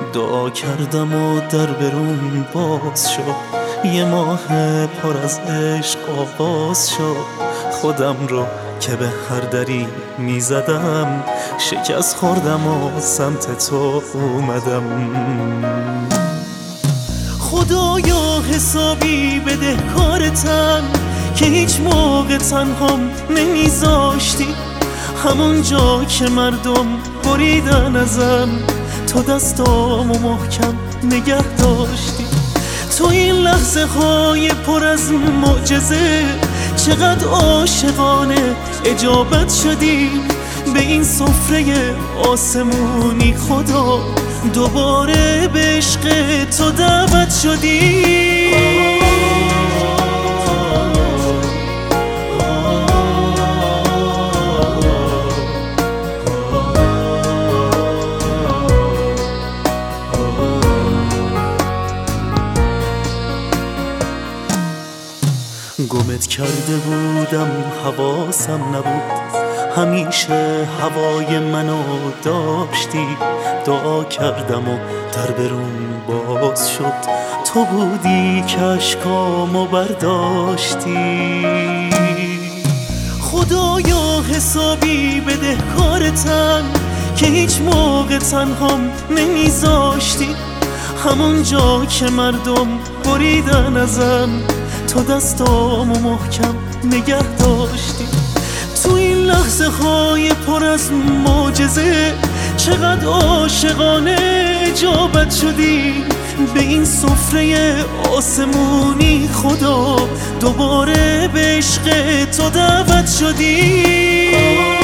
دعا کردم و در برون باز شد، یه ماه پر از عشق آغاز شد. خودم رو که به هر دری میزدم شکست خوردم و سمت تو اومدم. خدایا حسابی بده کارتم که هیچ موقع تنهام نمیذاشتی. همون جا که مردم بریدن ازم تو دستامو محکم نگه داشتی. تو این لحظه های پر از معجزه چقدر عاشقانه اجابت شدی به این سفره آسمونی. خدا دوباره به عشق تو دعوت شدی. گمت کرده بودم حواسم نبود، همیشه هوای منو داشتی. دعا کردم و در برون باز شد، تو بودی که اشکامو برداشتی. خدایا حسابی بده کارتم که هیچ موقع تنهام نمیذاشتی. همون جا که مردم بریدن ازم تو دستامو محکم نگه داشتی. تو این لحظه های پر از معجزه چقدر عاشقانه اجابت شدی به این سفره آسمونی. خدا دوباره به عشق تو دعوت شدی.